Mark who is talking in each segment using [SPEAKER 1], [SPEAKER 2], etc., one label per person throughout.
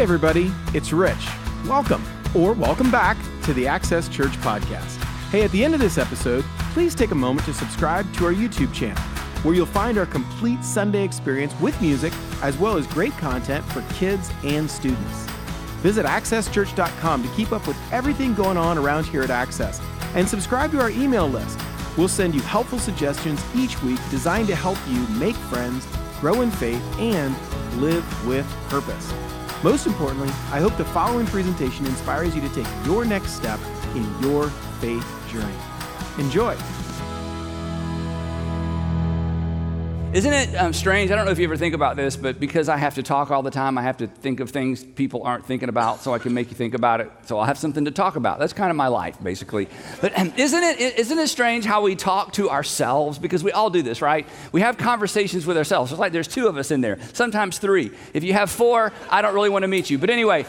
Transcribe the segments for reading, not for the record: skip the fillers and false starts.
[SPEAKER 1] everybody, it's Rich. Welcome, or welcome back to the Access Church podcast. Hey, at the end of this episode, please take a moment to subscribe to our YouTube channel, where you'll find our complete Sunday experience with music, as well as great content for kids and students. Visit accesschurch.com to keep up with everything going on around here at Access, and subscribe to our email list. We'll send you helpful suggestions each week designed to help you make friends, grow in faith, and live with purpose. Most importantly, I hope the following presentation inspires you to take your next step in your faith journey. Enjoy.
[SPEAKER 2] Isn't it strange? I don't know if you ever think about this, but because I have to talk all the time, I have to think of things people aren't thinking about so I can make you think about it. So I'll have something to talk about. That's kind of my life, basically. But isn't it strange how we talk to ourselves? Because we all do this, right? We have conversations with ourselves. It's like there's two of us in there, sometimes three. If you have four, I don't really want to meet you. But anyway,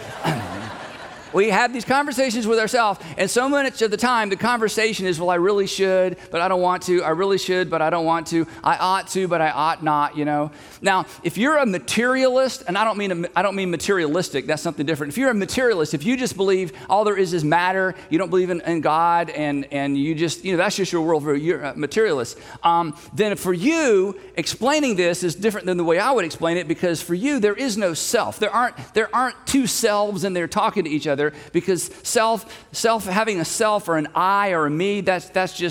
[SPEAKER 2] we have these conversations with ourselves, and so much of the time, the conversation is, well, I really should, but I don't want to. I really should, but I don't want to. I ought to, but I ought not, you know. Now, if you're a materialist, and I don't mean materialistic, that's something different. If you're a materialist, if you just believe all there is matter, you don't believe in God, and you just, that's just your worldview, you're a materialist, then for you, explaining this is different than the way I would explain it, because for you, there is no self. There aren't two selves and they're talking to each other. Because having a self or an I or a me, that's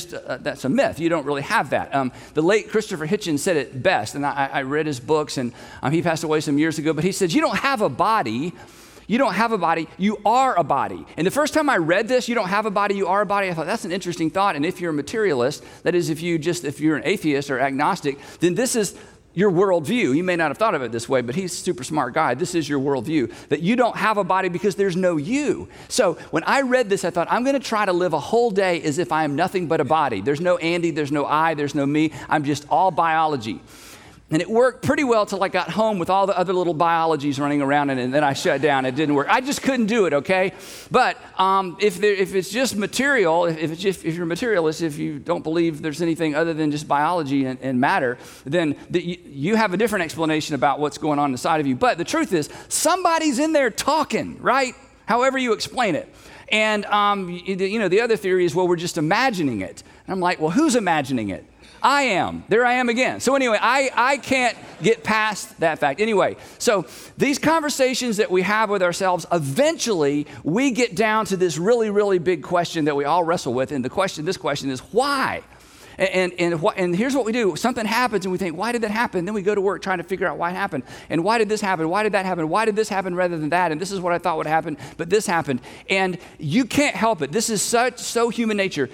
[SPEAKER 2] a myth. You don't really have that. The late Christopher Hitchens said it best, and I read his books, and he passed away some years ago, but he said, you don't have a body. You don't have a body, you are a body. And the first time I read this, you don't have a body, you are a body, I thought that's an interesting thought. And if you're a materialist, that is if you're an atheist or agnostic, then this is your worldview. You may not have thought of it this way, but he's a super smart guy. This is your worldview, that you don't have a body because there's no you. So when I read this, I thought, I'm going to try to live a whole day as if I am nothing but a body. There's no Andy, there's no I, there's no me. I'm just all biology. And it worked pretty well till I got home with all the other little biologies running around, and then I shut down. It didn't work. I just couldn't do it, okay? But if it's just material, if you're a materialist, if you don't believe there's anything other than just biology and matter, then you have a different explanation about what's going on inside of you. But the truth is, somebody's in there talking, right? However you explain it. And the other theory is, well, we're just imagining it. And I'm like, well, who's imagining it? I am. There I am again. So anyway, I can't get past that fact. Anyway, so these conversations that we have with ourselves, eventually we get down to this really, really big question that we all wrestle with. And this question is why? And here's what we do. Something happens and we think, why did that happen? Then we go to work trying to figure out why it happened. And why did this happen? Why did that happen? Why did this happen rather than that? And this is what I thought would happen, but this happened. And you can't help it. This is so human nature.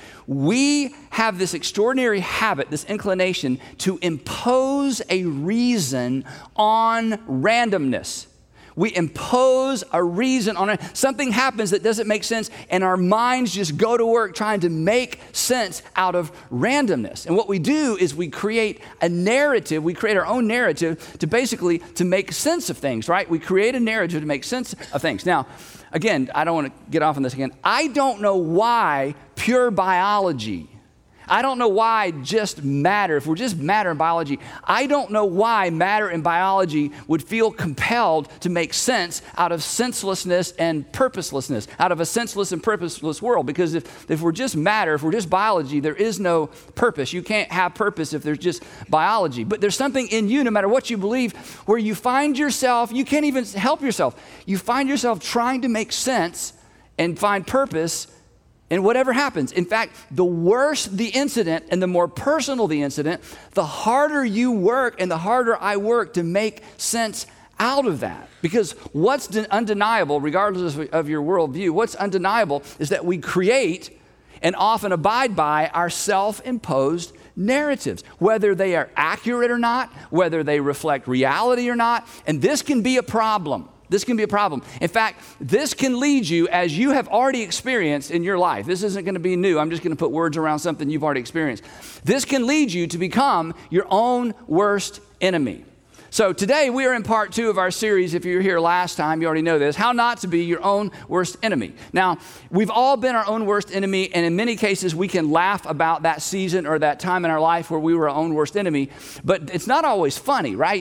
[SPEAKER 2] We have this extraordinary habit, this inclination to impose a reason on randomness. We impose a reason on it. Something happens that doesn't make sense, and our minds just go to work trying to make sense out of randomness. And what we do is we create a narrative. We create our own narrative to make sense of things, right? We create a narrative to make sense of things. Now, again, I don't want to get off on this again. I don't know why pure biology, I don't know why just matter, if we're just matter and biology, I don't know why matter and biology would feel compelled to make sense out of senselessness and purposelessness, out of a senseless and purposeless world. Because if we're just matter, if we're just biology, there is no purpose. You can't have purpose if there's just biology. But there's something in you, no matter what you believe, where you find yourself, you can't even help yourself. You find yourself trying to make sense and find purpose and whatever happens. In fact, the worse the incident and the more personal the incident, the harder you work and the harder I work to make sense out of that. Because what's undeniable, regardless of your worldview, what's undeniable is that we create and often abide by our self-imposed narratives, whether they are accurate or not, whether they reflect reality or not. And this can be a problem. This can be a problem. In fact, this can lead you, as you have already experienced in your life. This isn't going to be new. I'm just going to put words around something you've already experienced. This can lead you to become your own worst enemy. So today we are in part 2 of our series. If you were here last time, you already know this, how not to be your own worst enemy. Now, we've all been our own worst enemy, and in many cases we can laugh about that season or that time in our life where we were our own worst enemy, but it's not always funny, right?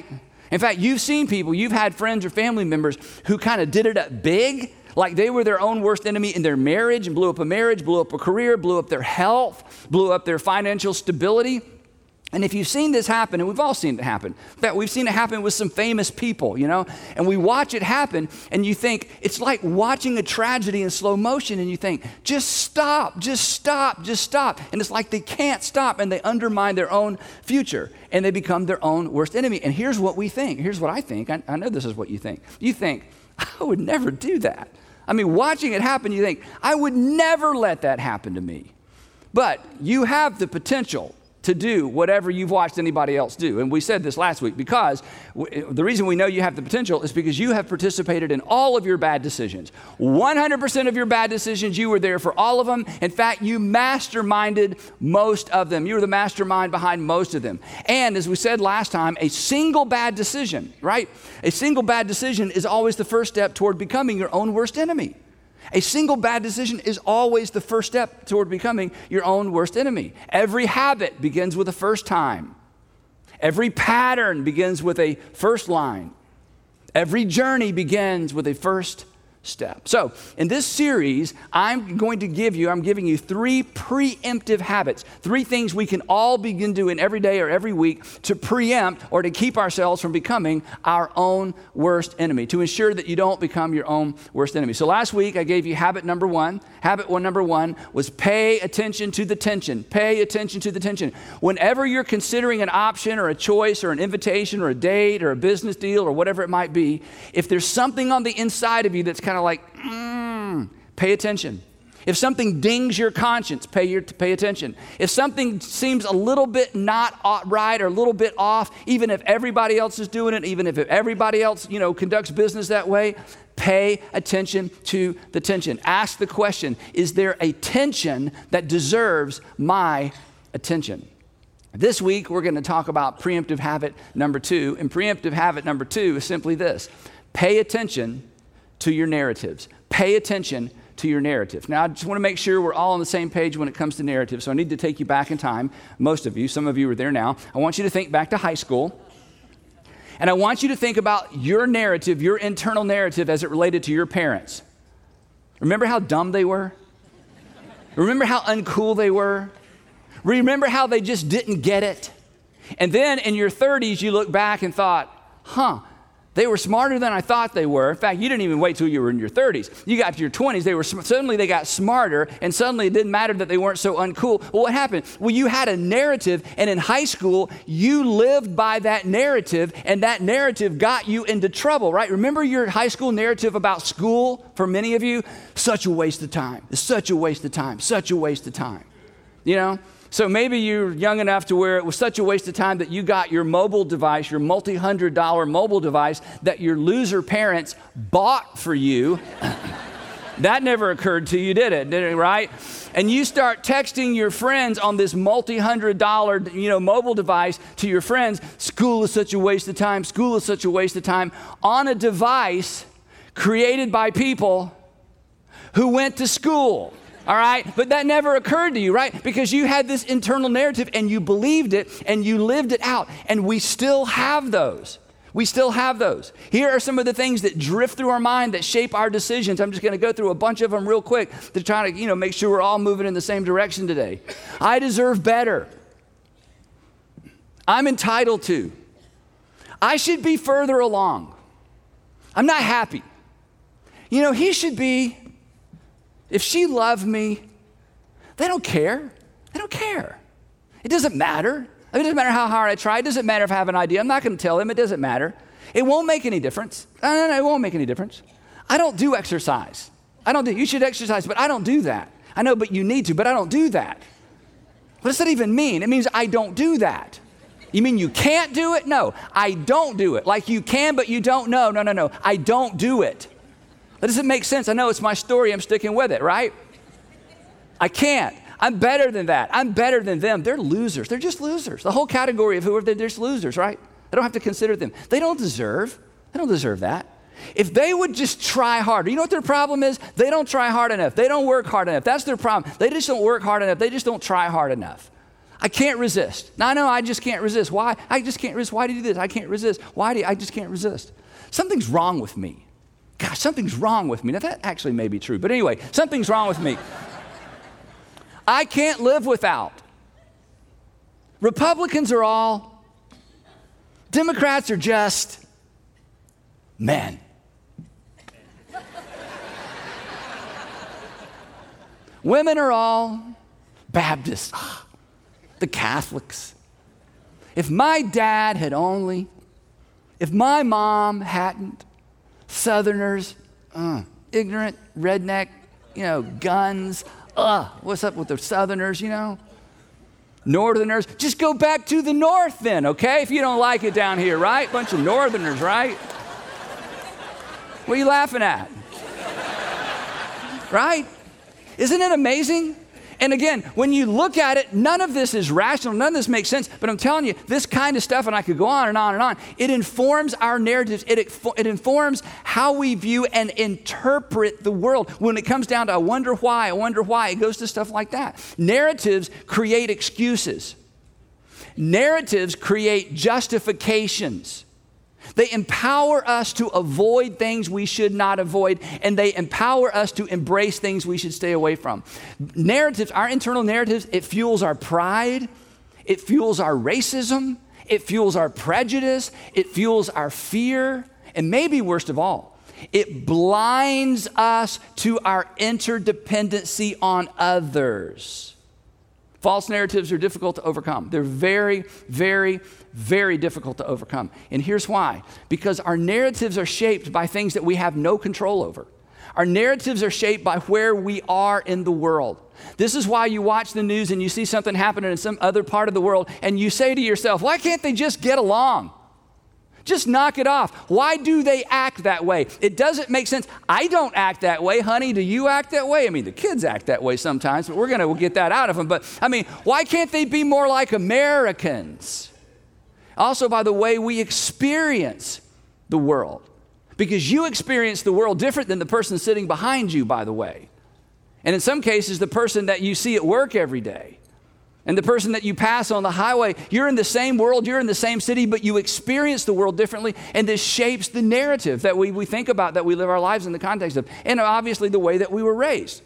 [SPEAKER 2] In fact, you've seen people, you've had friends or family members who kind of did it up big, like they were their own worst enemy in their marriage and blew up a marriage, blew up a career, blew up their health, blew up their financial stability. And if you've seen this happen, and we've all seen it happen, in fact, we've seen it happen with some famous people, and we watch it happen, and you think, it's like watching a tragedy in slow motion, and you think, just stop, just stop, just stop. And it's like they can't stop, and they undermine their own future, and they become their own worst enemy. And here's what we think. Here's what I think. I know this is what you think. You think, I would never do that. I mean, watching it happen, you think, I would never let that happen to me. But you have the potential to do whatever you've watched anybody else do. And we said this last week because the reason we know you have the potential is because you have participated in all of your bad decisions. 100% of your bad decisions, you were there for all of them. In fact, you masterminded most of them. You were the mastermind behind most of them. And as we said last time, a single bad decision, right? A single bad decision is always the first step toward becoming your own worst enemy. A single bad decision is always the first step toward becoming your own worst enemy. Every habit begins with a first time. Every pattern begins with a first line. Every journey begins with a first step. So in this series, I'm giving you 3 preemptive habits, 3 things we can all begin doing every day or every week to preempt or to keep ourselves from becoming our own worst enemy, to ensure that you don't become your own worst enemy. So last week, I gave you habit number 1. Habit number 1 was pay attention to the tension. Pay attention to the tension. Whenever you're considering an option or a choice or an invitation or a date or a business deal or whatever it might be, if there's something on the inside of you that's kind of like, pay attention. If something dings your conscience, pay attention. If something seems a little bit not right or a little bit off, even if everybody else is doing it, even if everybody else, conducts business that way, pay attention to the tension. Ask the question, is there a tension that deserves my attention? This week, we're going to talk about preemptive habit number 2. And preemptive habit number 2 is simply this: pay attention to your narratives. Pay attention to your narrative. Now, I just want to make sure we're all on the same page when it comes to narrative, so I need to take you back in time. Most of you, some of you are there now. I want you to think back to high school, and I want you to think about your narrative, your internal narrative as it related to your parents. Remember how dumb they were? Remember how uncool they were? Remember how they just didn't get it? And then in your 30s, you look back and thought, they were smarter than I thought they were. In fact, you didn't even wait till you were in your 30s. You got to your 20s, suddenly they got smarter, and suddenly it didn't matter that they weren't so uncool. Well, what happened? Well, you had a narrative, and in high school, you lived by that narrative, and that narrative got you into trouble, right? Remember your high school narrative about school for many of you? Such a waste of time. It's such a waste of time. Such a waste of time. So maybe you're young enough to where it was such a waste of time that you got your mobile device, your multi-$100 mobile device that your loser parents bought for you. That never occurred to you, did it, right? And you start texting your friends on this multi-$100, mobile device to your friends, school is such a waste of time, school is such a waste of time, on a device created by people who went to school. All right? But that never occurred to you, right? Because you had this internal narrative and you believed it and you lived it out. And we still have those. We still have those. Here are some of the things that drift through our mind that shape our decisions. I'm just going to go through a bunch of them real quick to try to, make sure we're all moving in the same direction today. I deserve better. I'm entitled to. I should be further along. I'm not happy. He should be. If she loved me, they don't care. They don't care. It doesn't matter. It doesn't matter how hard I try. It doesn't matter if I have an idea. I'm not going to tell him. It doesn't matter. It won't make any difference. No, it won't make any difference. I don't do exercise. You should exercise, but I don't do that. I know, but you need to, but I don't do that. What does that even mean? It means I don't do that. You mean you can't do it? No, I don't do it. Like you can, but you don't. No. I don't do it. That doesn't make sense. I know it's my story. I'm sticking with it, right? I can't. I'm better than that. I'm better than them. They're losers. They're just losers. The whole category of they're just losers, right? I don't have to consider them. They don't deserve that. If they would just try harder, you know what their problem is? They don't try hard enough. They don't work hard enough. That's their problem. They just don't work hard enough. They just don't try hard enough. I can't resist. No, I just can't resist. Why? I just can't resist. Why do you do this? I can't resist. I just can't resist. Something's wrong with me. Gosh, something's wrong with me. Now, that actually may be true. But anyway, something's wrong with me. I can't live without. Republicans are all. Democrats are just men. Women are all Baptists. The Catholics. If my dad had only, if my mom hadn't, Southerners, ignorant, redneck, guns, what's up with the Southerners, Northerners, just go back to the North then, okay? If you don't like it down here, right? Bunch of Northerners, right? What are you laughing at? Right? Isn't it amazing? And again, when you look at it, none of this is rational, none of this makes sense, but I'm telling you, this kind of stuff, and I could go on and on and on, it informs our narratives, it informs how we view and interpret the world. When it comes down to I wonder why, it goes to stuff like that. Narratives create excuses. Narratives create justifications. They empower us to avoid things we should not avoid, and they empower us to embrace things we should stay away from. Narratives, our internal narratives, it fuels our pride, it fuels our racism, it fuels our prejudice, it fuels our fear, and maybe worst of all, it blinds us to our interdependency on others. False narratives are difficult to overcome. They're very, very, very difficult to overcome. And here's why. Because our narratives are shaped by things that we have no control over. Our narratives are shaped by where we are in the world. This is why you watch the news and you see something happening in some other part of the world and you say to yourself, why can't they just get along? Just knock it off. Why do they act that way? It doesn't make sense. I don't act that way, honey. Do you act that way? I mean, the kids act that way sometimes, but we'll get that out of them. But I mean, why can't they be more like Americans? Also, by the way we experience the world. Because you experience the world different than the person sitting behind you, by the way. And in some cases, the person that you see at work every day. And the person that you pass on the highway, you're in the same world, you're in the same city, but you experience the world differently, and this shapes the narrative that we think about, that we live our lives in the context of. And obviously the way that we were raised,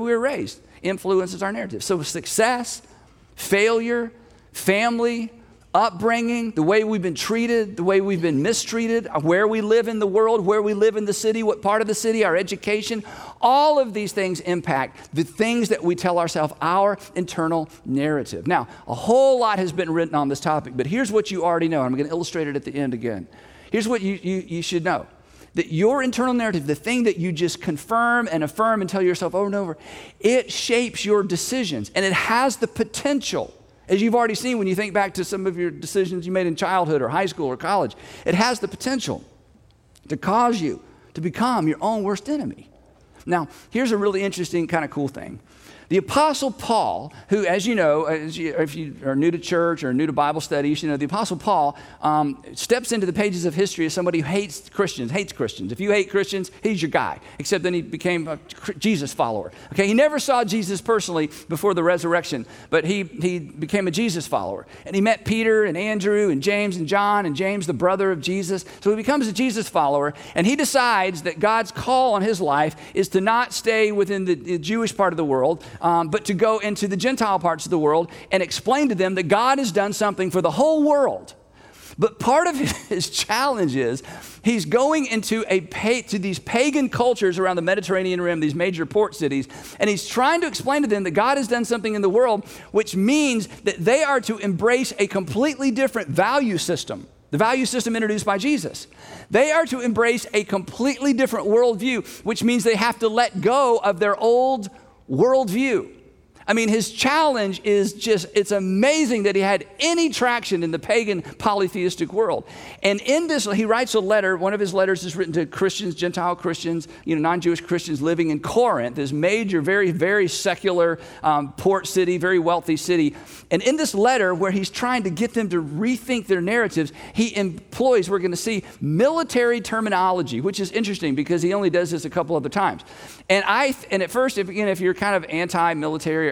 [SPEAKER 2] influences our narrative. So success, failure, family, upbringing, the way we've been treated, the way we've been mistreated, where we live in the world, where we live in the city, what part of the city, our education, all of these things impact the things that we tell ourselves, our internal narrative. Now, a whole lot has been written on this topic, but here's what you already know. I'm going to illustrate it at the end again. Here's what you should know. That your internal narrative, the thing that you just confirm and affirm and tell yourself over and over, it shapes your decisions, and it has the potential. As you've already seen when you think back to some of your decisions you made in childhood or high school or college, it has the potential to cause you to become your own worst enemy. Now, here's a really interesting kind of cool thing. The Apostle Paul, who, as you know, if you are new to church or new to Bible study, you should know the Apostle Paul steps into the pages of history as somebody who hates Christians. If you hate Christians, he's your guy, except then he became a Jesus follower. Okay, he never saw Jesus personally before the resurrection, but he became a Jesus follower. And he met Peter and Andrew and James and John and James, the brother of Jesus. So he becomes a Jesus follower, and he decides that God's call on his life is to not stay within the Jewish part of the world, but to go into the Gentile parts of the world and explain to them that God has done something for the whole world. But part of his challenge is he's going into to these pagan cultures around the Mediterranean Rim, these major port cities, and he's trying to explain to them that God has done something in the world, which means that they are to embrace a completely different value system. The value system introduced by Jesus. They are to embrace a completely different worldview, which means they have to let go of their old worldview. I mean, his challenge is it's amazing that he had any traction in the pagan polytheistic world. And in this, he writes a letter. One of his letters is written to Christians, Gentile Christians, non-Jewish Christians living in Corinth, this major, very, very secular port city, very wealthy city. And in this letter, where he's trying to get them to rethink their narratives, he employs, we're going to see, military terminology, which is interesting because he only does this a couple other times. And at first, if you're kind of anti-military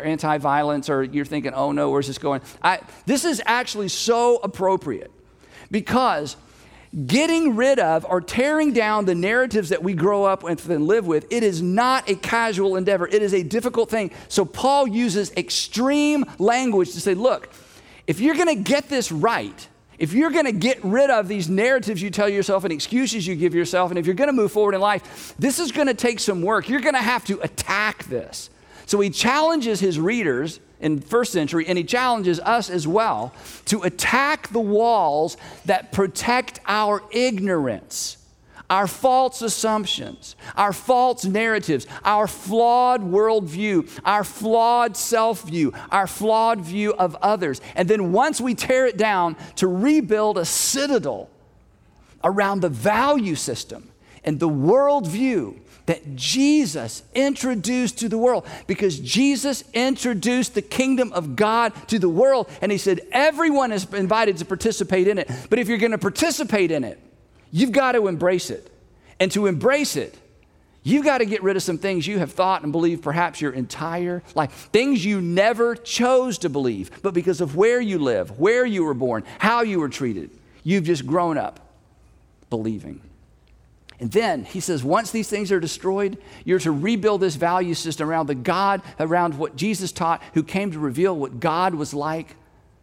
[SPEAKER 2] or anti-violence, or you're thinking, oh no, where's this going? This is actually so appropriate, because getting rid of or tearing down the narratives that we grow up with and live with, it is not a casual endeavor. It is a difficult thing. So Paul uses extreme language to say, look, if you're going to get this right, if you're going to get rid of these narratives you tell yourself and excuses you give yourself, and if you're going to move forward in life, this is going to take some work. You're going to have to attack this. So he challenges his readers in the first century, and he challenges us as well to attack the walls that protect our ignorance, our false assumptions, our false narratives, our flawed worldview, our flawed self-view, our flawed view of others. And then once we tear it down, to rebuild a citadel around the value system and the worldview that Jesus introduced to the world, because Jesus introduced the kingdom of God to the world, and he said everyone is invited to participate in it. But if you're going to participate in it, you've got to embrace it. And to embrace it, you've got to get rid of some things you have thought and believed perhaps your entire life, things you never chose to believe, but because of where you live, where you were born, how you were treated, you've just grown up believing. And then he says, once these things are destroyed, you're to rebuild this value system around around what Jesus taught, who came to reveal what God was like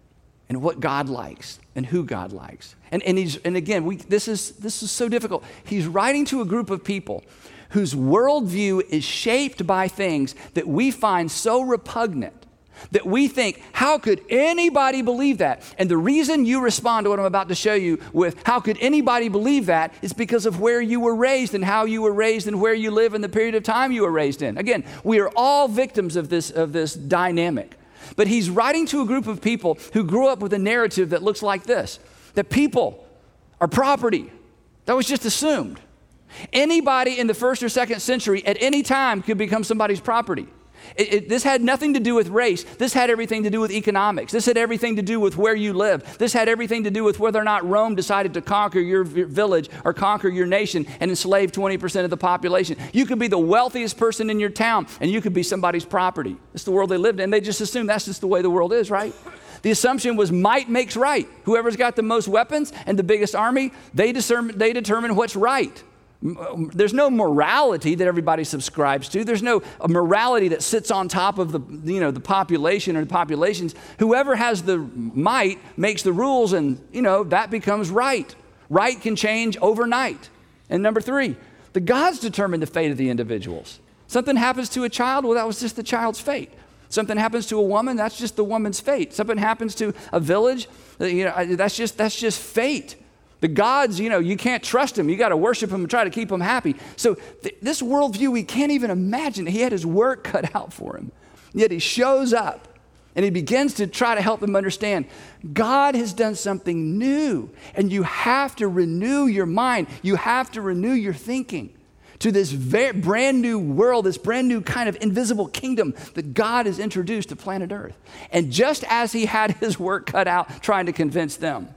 [SPEAKER 2] and what God likes and who God likes. And again, this is so difficult. He's writing to a group of people whose worldview is shaped by things that we find so repugnant, that we think, how could anybody believe that? And the reason you respond to what I'm about to show you with, how could anybody believe that, is because of where you were raised and how you were raised and where you live and the period of time you were raised in. Again, we are all victims of this dynamic. But he's writing to a group of people who grew up with a narrative that looks like this, that people are property. That was just assumed. Anybody in the first or second century at any time could become somebody's property. This had nothing to do with race. This had everything to do with economics. This had everything to do with where you live. This had everything to do with whether or not Rome decided to conquer your village or conquer your nation and enslave 20% of the population. You could be the wealthiest person in your town, and you could be somebody's property. It's the world they lived in. They just assumed that's just the way the world is, right? The assumption was might makes right. Whoever's got the most weapons and the biggest army, they determine what's right. There's no morality that everybody subscribes to. There's no morality that sits on top of the population or the populations. Whoever has the might makes the rules, and that becomes right. Right can change overnight. And number 3, the gods determine the fate of the individuals. Something happens to a child, well, that was just the child's fate. Something happens to a woman, that's just the woman's fate. Something happens to a village, that's just fate. The gods, you can't trust them. You got to worship them and try to keep them happy. So this worldview, we can't even imagine. He had his work cut out for him. Yet he shows up and he begins to try to help them understand God has done something new, and you have to renew your mind. You have to renew your thinking to this brand new world, this brand new kind of invisible kingdom that God has introduced to planet Earth. And just as he had his work cut out trying to convince them,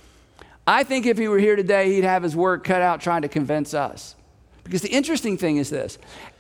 [SPEAKER 2] I think if he were here today, he'd have his work cut out trying to convince us. Because the interesting thing is this,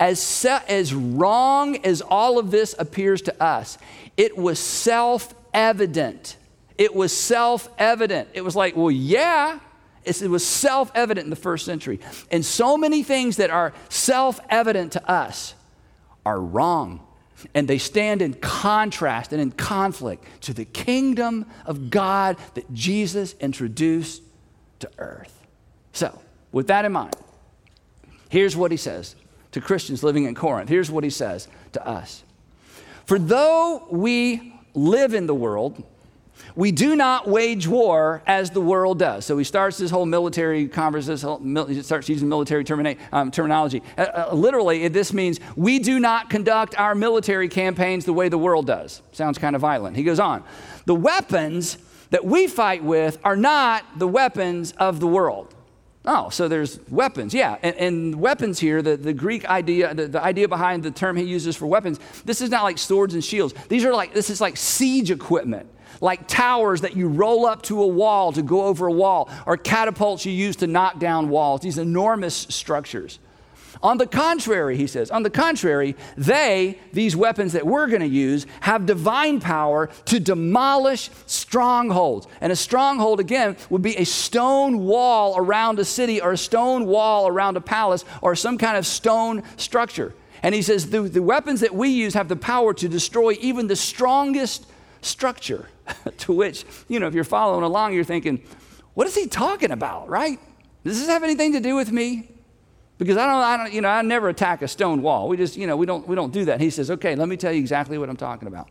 [SPEAKER 2] as wrong as all of this appears to us, it was self-evident. It was self-evident. It was like, well, yeah, it was self-evident in the first century. And so many things that are self-evident to us are wrong. And they stand in contrast and in conflict to the kingdom of God that Jesus introduced to earth. So, with that in mind, here's what he says to Christians living in Corinth. Here's what he says to us. For though we live in the world, we do not wage war as the world does. So he starts this whole military conversation, he starts using military terminology. Literally, this means we do not conduct our military campaigns the way the world does. Sounds kind of violent. He goes on. The weapons that we fight with are not the weapons of the world. Oh, so there's weapons, yeah. And weapons here, the Greek idea, the idea behind the term he uses for weapons, this is not like swords and shields. This is like siege equipment. Like towers that you roll up to a wall to go over a wall, or catapults you use to knock down walls, these enormous structures. On the contrary, he says, on the contrary, these weapons that we're going to use, have divine power to demolish strongholds. And a stronghold, again, would be a stone wall around a city or a stone wall around a palace or some kind of stone structure. And he says the weapons that we use have the power to destroy even the strongest structure. To which, if you're following along, you're thinking, what is he talking about, right? Does this have anything to do with me? Because I never attack a stone wall. We just, we don't do that. And he says, okay, let me tell you exactly what I'm talking about.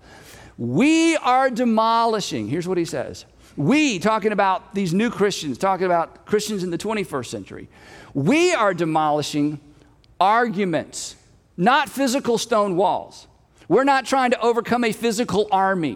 [SPEAKER 2] We are demolishing. Here's what he says. We, talking about these new Christians, talking about Christians in the 21st century. We are demolishing arguments, not physical stone walls. We're not trying to overcome a physical army.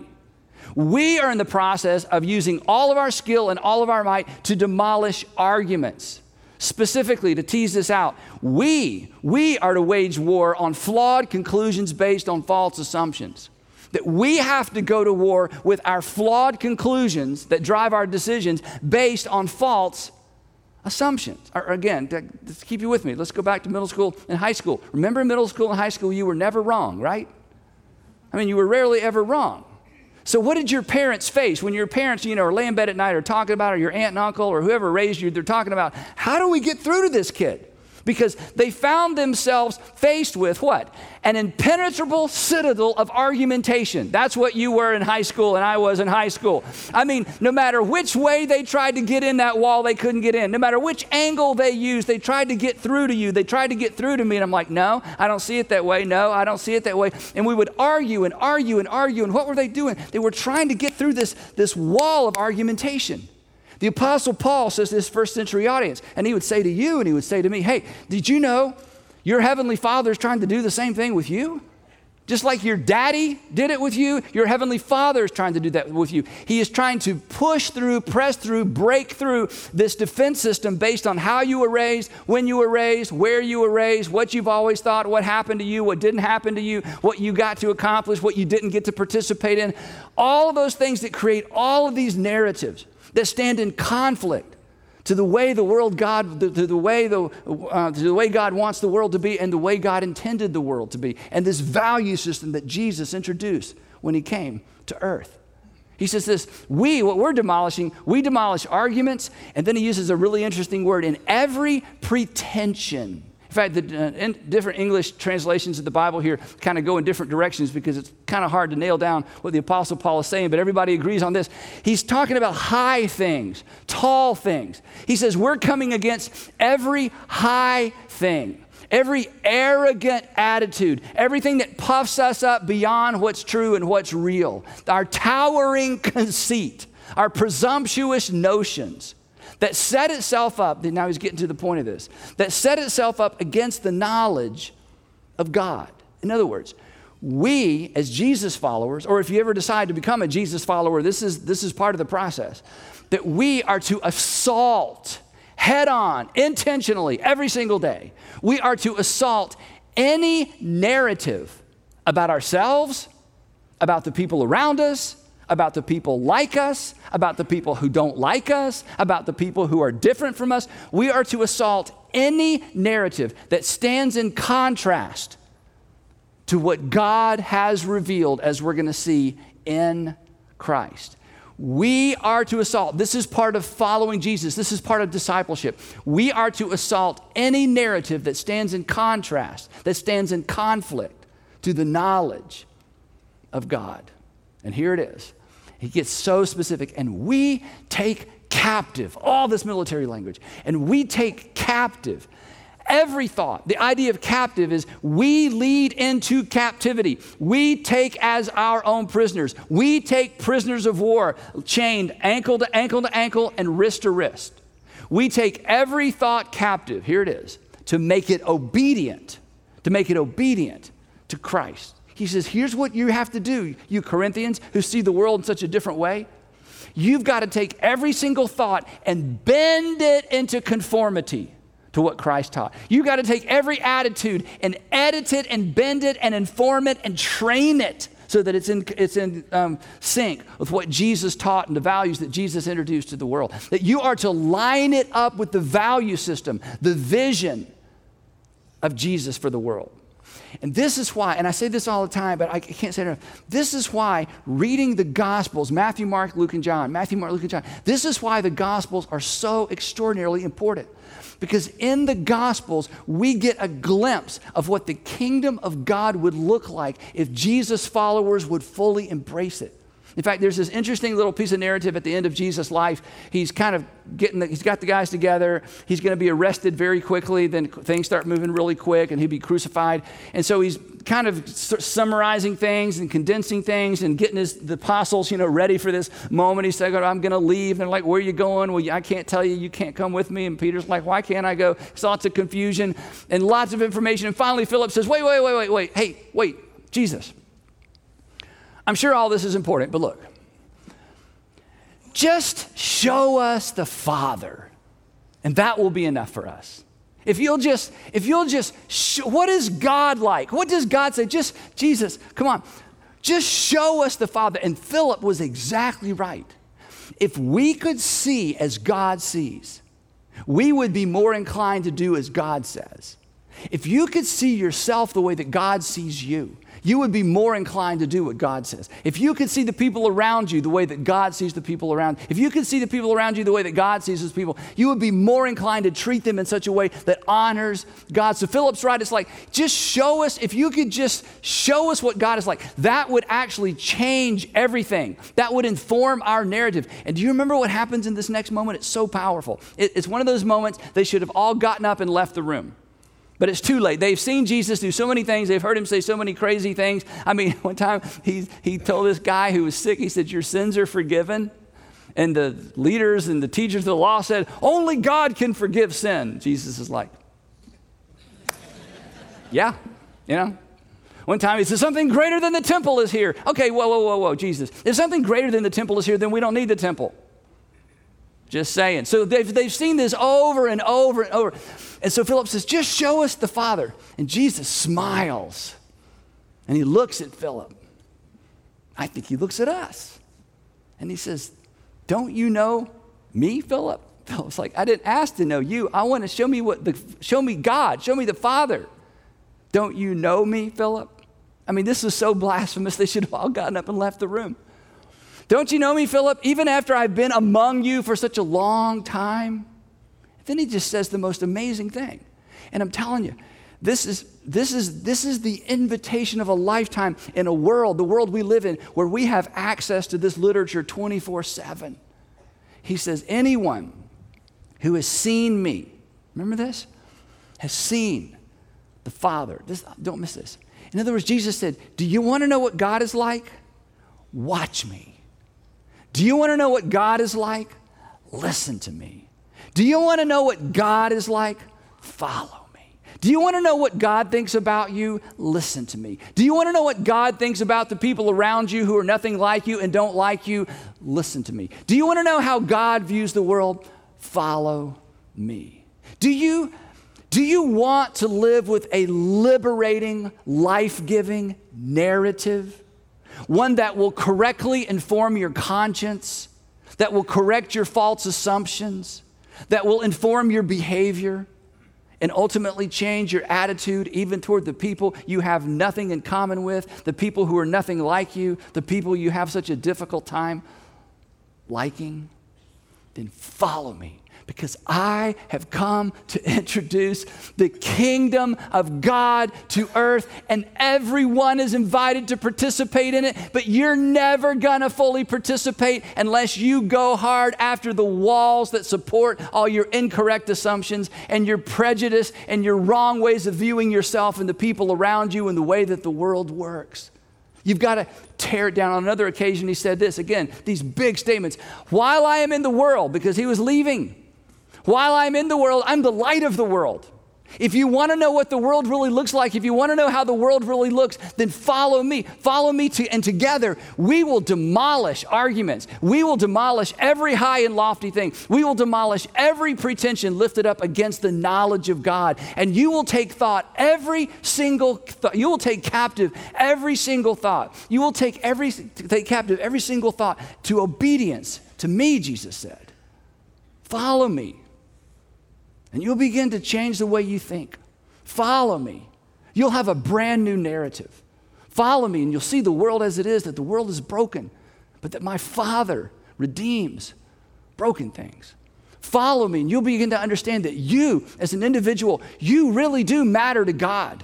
[SPEAKER 2] We are in the process of using all of our skill and all of our might to demolish arguments. Specifically, to tease this out, we are to wage war on flawed conclusions based on false assumptions. That we have to go to war with our flawed conclusions that drive our decisions based on false assumptions. Again, to keep you with me, let's go back to middle school and high school. Remember in middle school and high school, you were never wrong, right? You were rarely ever wrong. So what did your parents face when your parents, are laying in bed at night or talking about, or your aunt and uncle or whoever raised you, they're talking about, how do we get through to this kid? Because they found themselves faced with what? An impenetrable citadel of argumentation. That's what you were in high school and I was in high school. No matter which way they tried to get in that wall, they couldn't get in. No matter which angle they used, they tried to get through to you. They tried to get through to me. And I'm like, no, I don't see it that way. No, I don't see it that way. And we would argue and argue and argue. And what were they doing? They were trying to get through this wall of argumentation. The Apostle Paul says to this first century audience, and he would say to you and he would say to me, hey, did you know your heavenly Father is trying to do the same thing with you? Just like your daddy did it with you, your heavenly Father is trying to do that with you. He is trying to push through, press through, break through this defense system based on how you were raised, when you were raised, where you were raised, what you've always thought, what happened to you, what didn't happen to you, what you got to accomplish, what you didn't get to participate in. All of those things that create all of these narratives that stand in conflict to the way the world God, to the way God wants the world to be and the way God intended the world to be, and this value system that Jesus introduced when he came to earth. He says this, what we're demolishing, we demolish arguments, and then he uses a really interesting word, in every pretension. In fact, the different English translations of the Bible here kind of go in different directions because it's kind of hard to nail down what the Apostle Paul is saying, but everybody agrees on this. He's talking about high things, tall things. He says we're coming against every high thing, every arrogant attitude, everything that puffs us up beyond what's true and what's real, our towering conceit, our presumptuous notions, that set itself up, now he's getting to the point of this, that set itself up against the knowledge of God. In other words, we as Jesus followers, or if you ever decide to become a Jesus follower, this is part of the process, that we are to assault head on, intentionally, every single day. We are to assault any narrative about ourselves, about the people around us, about the people like us, about the people who don't like us, about the people who are different from us. We are to assault any narrative that stands in contrast to what God has revealed, as we're going to see in Christ. We are to assault. This is part of following Jesus. This is part of discipleship. We are to assault any narrative that stands in contrast, that stands in conflict to the knowledge of God. And here it is. He gets so specific, and we take captive, all this military language, and we take captive every thought. The idea of captive is we lead into captivity. We take as our own prisoners. We take prisoners of war, chained ankle to ankle to ankle and wrist to wrist. We take every thought captive, here it is, to make it obedient to Christ. He says, here's what you have to do, you Corinthians who see the world in such a different way. You've got to take every single thought and bend it into conformity to what Christ taught. You've got to take every attitude and edit it and bend it and inform it and train it so that it's in sync with what Jesus taught and the values that Jesus introduced to the world. That you are to line it up with the value system, the vision of Jesus for the world. And this is why, and I say this all the time, but I can't say it enough. This is why reading the Gospels, Matthew, Mark, Luke, and John, this is why the Gospels are so extraordinarily important. Because in the Gospels, we get a glimpse of what the kingdom of God would look like if Jesus' followers would fully embrace it. In fact, there's this interesting little piece of narrative at the end of Jesus' life. He's kind of he's got the guys together. He's going to be arrested very quickly. Then things start moving really quick and he'll be crucified. And so he's kind of summarizing things and condensing things and getting the apostles, ready for this moment. He's saying, I'm going to leave. And they're like, where are you going? Well, I can't tell you. You can't come with me. And Peter's like, why can't I go? There's lots of confusion and lots of information. And finally, Philip says, wait. Hey, wait, Jesus. I'm sure all this is important, but look, just show us the Father, and that will be enough for us. If you'll just what is God like? What does God say? Jesus, come on, just show us the Father. And Philip was exactly right. If we could see as God sees, we would be more inclined to do as God says. If you could see yourself the way that God sees you, you would be more inclined to do what God says. If you could see the people around you the way that God sees the people around, if you could see the people around you the way that God sees those people, you would be more inclined to treat them in such a way that honors God. So Philip's right. It's like, just show us, if you could just show us what God is like, that would actually change everything. That would inform our narrative. And do you remember what happens in this next moment? It's so powerful. It's one of those moments they should have all gotten up and left the room. But it's too late. They've seen Jesus do so many things. They've heard him say so many crazy things. I mean, one time he told this guy who was sick, he said, your sins are forgiven. And the leaders and the teachers of the law said, only God can forgive sin. Jesus is like, yeah, One time he said, something greater than the temple is here. Okay, whoa, Jesus. If something greater than the temple is here, then we don't need the temple. Just saying. So they've seen this over and over and over. And so Philip says, just show us the Father. And Jesus smiles. And he looks at Philip. I think he looks at us. And he says, don't you know me, Philip? Philip's like, I didn't ask to know you. I want to show me God. Show me the Father. Don't you know me, Philip? I mean, this is so blasphemous. They should have all gotten up and left the room. Don't you know me, Philip, even after I've been among you for such a long time? Then he just says the most amazing thing. And I'm telling you, this is the invitation of a lifetime in the world we live in, where we have access to this literature 24/7. He says, anyone who has seen me, remember this, has seen the Father. Don't miss this. In other words, Jesus said, do you want to know what God is like? Watch me. Do you want to know what God is like? Listen to me. Do you want to know what God is like? Follow me. Do you want to know what God thinks about you? Listen to me. Do you want to know what God thinks about the people around you who are nothing like you and don't like you? Listen to me. Do you want to know how God views the world? Follow me. Do you want to live with a liberating, life-giving narrative? One that will correctly inform your conscience, that will correct your false assumptions, that will inform your behavior, and ultimately change your attitude even toward the people you have nothing in common with, the people who are nothing like you, the people you have such a difficult time liking? Then follow me. Because I have come to introduce the kingdom of God to earth, and everyone is invited to participate in it, but you're never gonna fully participate unless you go hard after the walls that support all your incorrect assumptions and your prejudice and your wrong ways of viewing yourself and the people around you and the way that the world works. You've got to tear it down. On another occasion, he said this, again, these big statements. While I am in the world, because he was leaving, while I'm in the world, I'm the light of the world. If you want to know what the world really looks like, if you want to know how the world really looks, then follow me. Follow me, and together we will demolish arguments. We will demolish every high and lofty thing. We will demolish every pretension lifted up against the knowledge of God. And you will take you will take captive every single thought. You will take captive every single thought to obedience to me, Jesus said. Follow me. And you'll begin to change the way you think. Follow me. You'll have a brand new narrative. Follow me and you'll see the world as it is, that the world is broken, but that my Father redeems broken things. Follow me and you'll begin to understand that you, as an individual, you really do matter to God.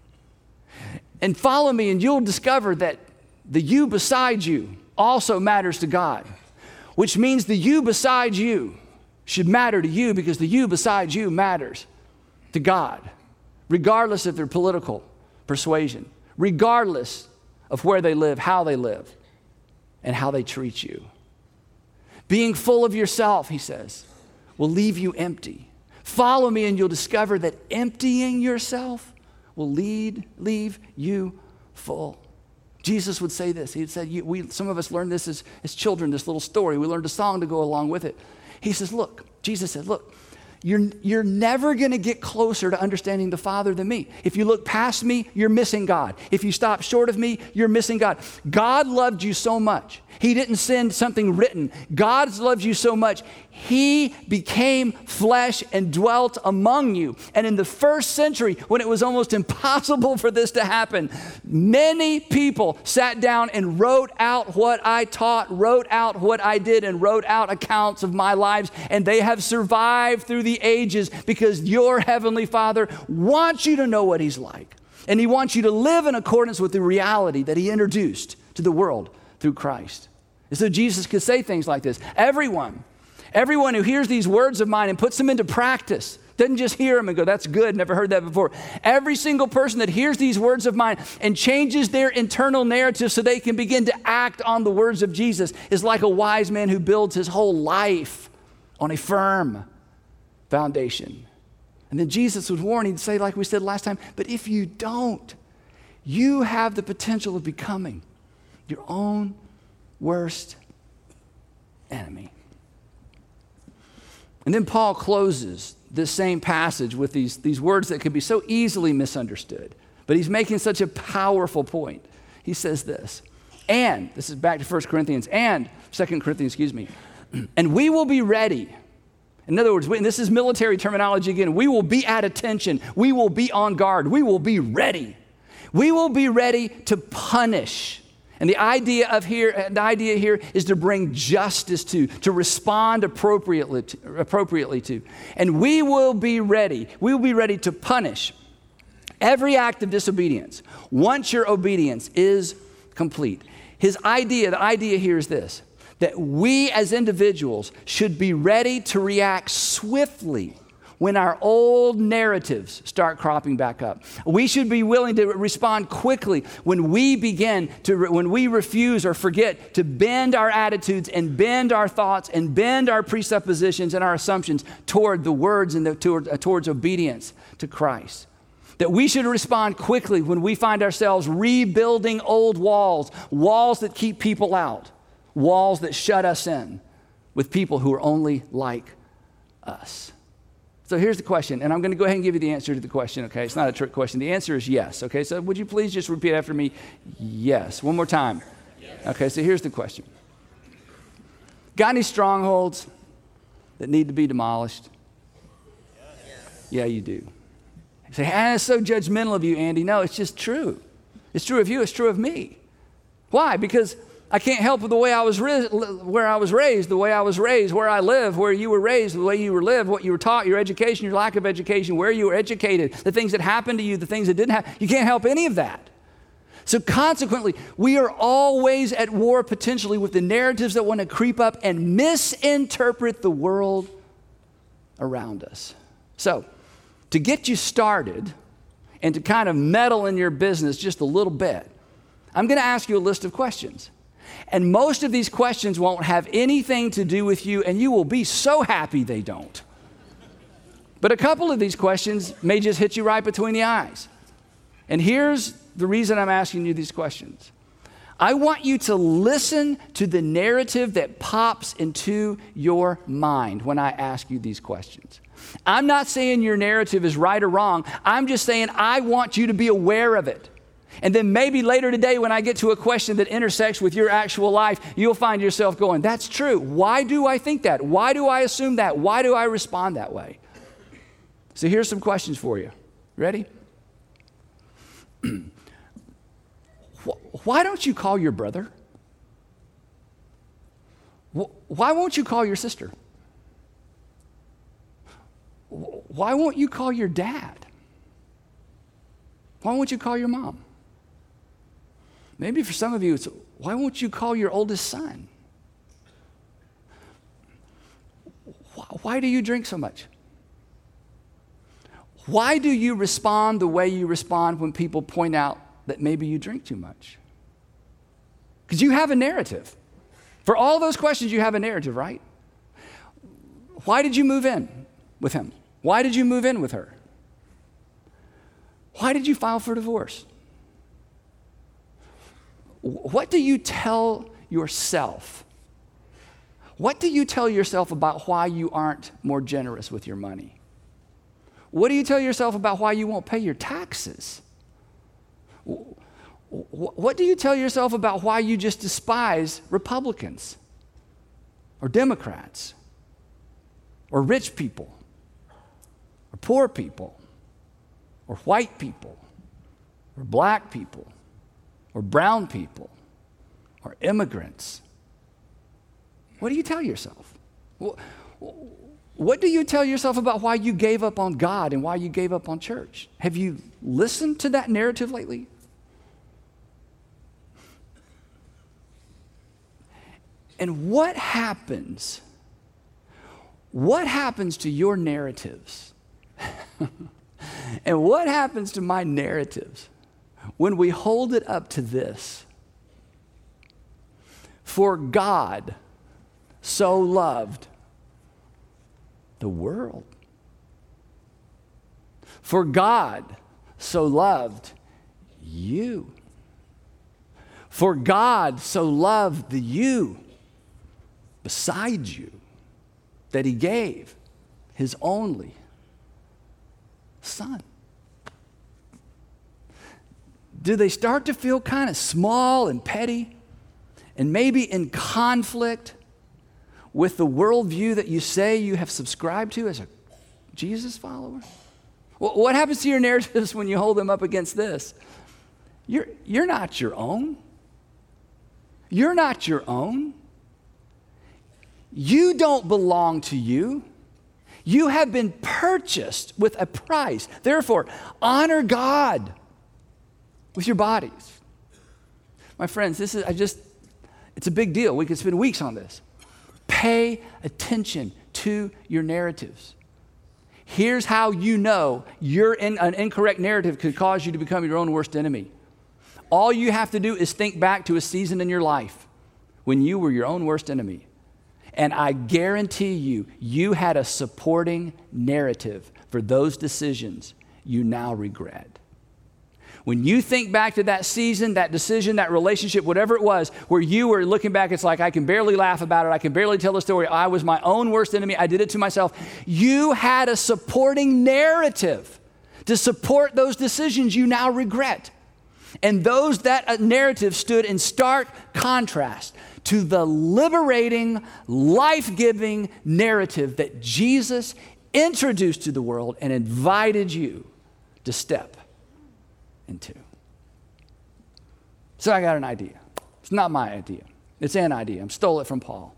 [SPEAKER 2] And follow me and you'll discover that the you beside you also matters to God, which means the you beside you should matter to you because the you beside you matters to God, regardless of their political persuasion, regardless of where they live, how they live, and how they treat you. Being full of yourself, he says, will leave you empty. Follow me and you'll discover that emptying yourself will leave you full. Jesus would say this. He said, some of us learned this as children, this little story. We learned a song to go along with it. He says, look, Jesus said, look, you're never going to get closer to understanding the Father than me. If you look past me, you're missing God. If you stop short of me, you're missing God. God loved you so much. He didn't send something written. God loved you so much. He became flesh and dwelt among you. And in the first century, when it was almost impossible for this to happen, many people sat down and wrote out what I taught, wrote out what I did, and wrote out accounts of my lives. And they have survived through the ages because your Heavenly Father wants you to know what He's like. And He wants you to live in accordance with the reality that He introduced to the world through Christ. And so Jesus could say things like this. Everyone who hears these words of mine and puts them into practice, doesn't just hear them and go, that's good, never heard that before. Every single person that hears these words of mine and changes their internal narrative so they can begin to act on the words of Jesus is like a wise man who builds his whole life on a firm foundation. And then Jesus would warn, he'd say, like we said last time, but if you don't, you have the potential of becoming your own worst enemy. And then Paul closes this same passage with these words that could be so easily misunderstood. But he's making such a powerful point. He says this, and, this is back to 1 Corinthians, and 2 Corinthians, and we will be ready. In other words, and this is military terminology again, we will be at attention. We will be on guard. We will be ready. We will be ready to punish. And the idea here is to bring justice to respond appropriately to. And we will be ready. We will be ready to punish every act of disobedience once your obedience is complete. The idea here is this, that we as individuals should be ready to react swiftly when our old narratives start cropping back up. We should be willing to respond quickly when we refuse or forget to bend our attitudes and bend our thoughts and bend our presuppositions and our assumptions toward the words and towards obedience to Christ. That we should respond quickly when we find ourselves rebuilding old walls that keep people out, walls that shut us in with people who are only like us. So here's the question, and I'm going to go ahead and give you the answer to the question, okay? It's not a trick question. The answer is yes, okay? So would you please just repeat after me? Yes. One more time. Yes. Okay, so here's the question. Got any strongholds that need to be demolished? Yes. Yeah, you do. You say, it's so judgmental of you, Andy. No, it's just true. It's true of you. It's true of me. Why? Because I can't help with the way I was where I was raised, the way I was raised, where I live, where you were raised, the way you were lived, what you were taught, your education, your lack of education, where you were educated, the things that happened to you, the things that didn't happen. You can't help any of that. So consequently, we are always at war potentially with the narratives that want to creep up and misinterpret the world around us. So to get you started and to kind of meddle in your business just a little bit, I'm going to ask you a list of questions. And most of these questions won't have anything to do with you, and you will be so happy they don't. But a couple of these questions may just hit you right between the eyes. And here's the reason I'm asking you these questions. I want you to listen to the narrative that pops into your mind when I ask you these questions. I'm not saying your narrative is right or wrong. I'm just saying I want you to be aware of it. And then maybe later today when I get to a question that intersects with your actual life, you'll find yourself going, that's true. Why do I think that? Why do I assume that? Why do I respond that way? So here's some questions for you. Ready? Why don't you call your brother? Why won't you call your sister? Why won't you call your dad? Why won't you call your mom? Maybe for some of you, it's why won't you call your oldest son? Why do you drink so much? Why do you respond the way you respond when people point out that maybe you drink too much? Because you have a narrative. For all those questions, you have a narrative, right? Why did you move in with him? Why did you move in with her? Why did you file for divorce? What do you tell yourself? What do you tell yourself about why you aren't more generous with your money? What do you tell yourself about why you won't pay your taxes? What do you tell yourself about why you just despise Republicans or Democrats or rich people or poor people or white people or black people or brown people or immigrants? What do you tell yourself? What do you tell yourself about why you gave up on God and why you gave up on church? Have you listened to that narrative lately? And what happens? What happens to your narratives? And what happens to my narratives when we hold it up to this? For God so loved the world. For God so loved you. For God so loved the you beside you that he gave his only son. Do they start to feel kind of small and petty and maybe in conflict with the worldview that you say you have subscribed to as a Jesus follower? Well, what happens to your narratives when you hold them up against this? You're not your own. You're not your own. You don't belong to you. You have been purchased with a price. Therefore, honor God with your bodies. My friends, it's a big deal. We could spend weeks on this. Pay attention to your narratives. Here's how you know an incorrect narrative could cause you to become your own worst enemy. All you have to do is think back to a season in your life when you were your own worst enemy. And I guarantee you had a supporting narrative for those decisions you now regret. When you think back to that season, that decision, that relationship, whatever it was, where you were looking back, it's like, I can barely laugh about it. I can barely tell the story. I was my own worst enemy. I did it to myself. You had a supporting narrative to support those decisions you now regret. And that narrative stood in stark contrast to the liberating, life-giving narrative that Jesus introduced to the world and invited you to step into. So I got an idea. It's not my idea. It's an idea. I stole it from Paul.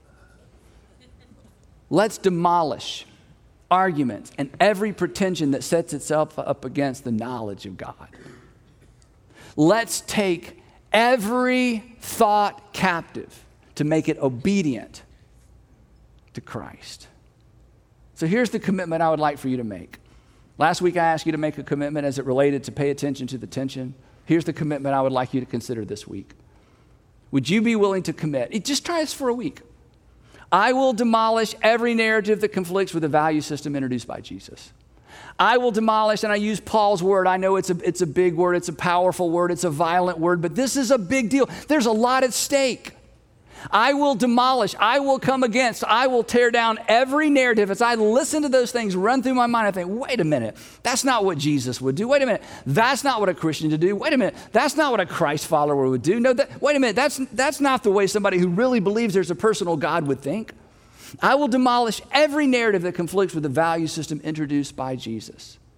[SPEAKER 2] Let's demolish arguments and every pretension that sets itself up against the knowledge of God. Let's take every thought captive to make it obedient to Christ. So here's the commitment I would like for you to make. Last week I asked you to make a commitment as it related to pay attention to the tension. Here's the commitment I would like you to consider this week. Would you be willing to commit? Just try this for a week. I will demolish every narrative that conflicts with the value system introduced by Jesus. I will demolish, and I use Paul's word. I know it's a big word, it's a powerful word, it's a violent word, but this is a big deal. There's a lot at stake. I will demolish, I will come against, I will tear down every narrative. As I listen to those things run through my mind, I think, wait a minute, that's not what Jesus would do. Wait a minute, that's not what a Christian would do. Wait a minute, that's not what a Christ follower would do. No, wait a minute, that's not the way somebody who really believes there's a personal God would think. I will demolish every narrative that conflicts with the value system introduced by Jesus.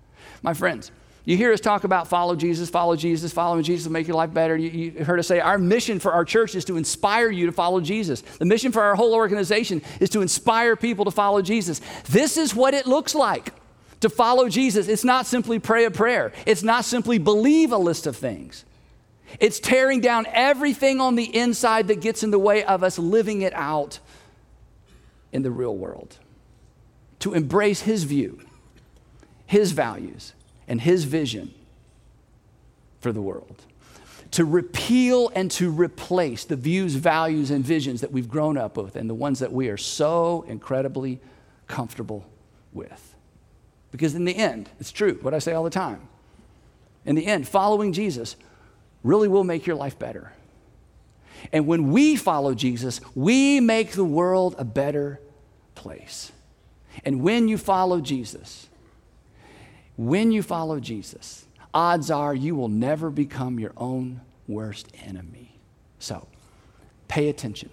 [SPEAKER 2] My friends, you hear us talk about follow Jesus, following Jesus will make your life better. You heard us say our mission for our church is to inspire you to follow Jesus. The mission for our whole organization is to inspire people to follow Jesus. This is what it looks like to follow Jesus. It's not simply pray a prayer. It's not simply believe a list of things. It's tearing down everything on the inside that gets in the way of us living it out in the real world. To embrace his view, his values, and his vision for the world. To repeal and to replace the views, values, and visions that we've grown up with and the ones that we are so incredibly comfortable with. Because in the end, it's true, what I say all the time. In the end, following Jesus really will make your life better. And when we follow Jesus, we make the world a better place. And when you follow Jesus, odds are you will never become your own worst enemy. So, pay attention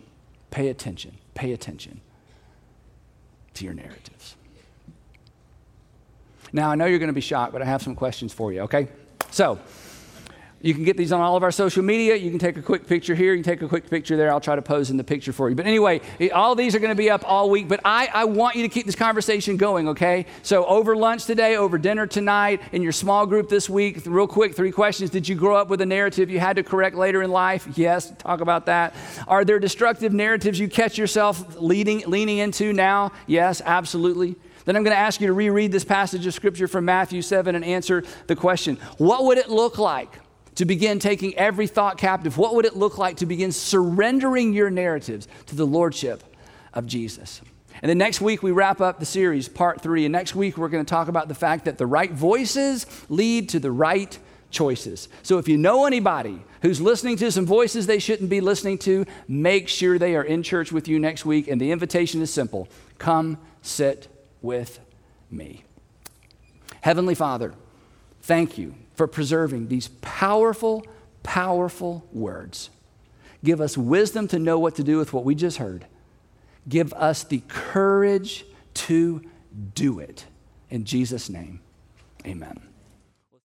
[SPEAKER 2] to your narratives. Now, I know you're going to be shocked, but I have some questions for you, okay? So, you can get these on all of our social media. You can take a quick picture here. You can take a quick picture there. I'll try to pose in the picture for you. But anyway, all these are going to be up all week. But I want you to keep this conversation going, okay? So over lunch today, over dinner tonight, in your small group this week, real quick, 3 questions. Did you grow up with a narrative you had to correct later in life? Yes, talk about that. Are there destructive narratives you catch yourself leaning into now? Yes, absolutely. Then I'm going to ask you to reread this passage of Scripture from Matthew 7 and answer the question, what would it look like to begin taking every thought captive? What would it look like to begin surrendering your narratives to the lordship of Jesus? And then next week, we wrap up the series, part 3. And next week, we're going to talk about the fact that the right voices lead to the right choices. So if you know anybody who's listening to some voices they shouldn't be listening to, make sure they are in church with you next week. And the invitation is simple. Come sit with me. Heavenly Father, thank you for preserving these powerful, powerful words. Give us wisdom to know what to do with what we just heard. Give us the courage to do it. In Jesus' name, amen.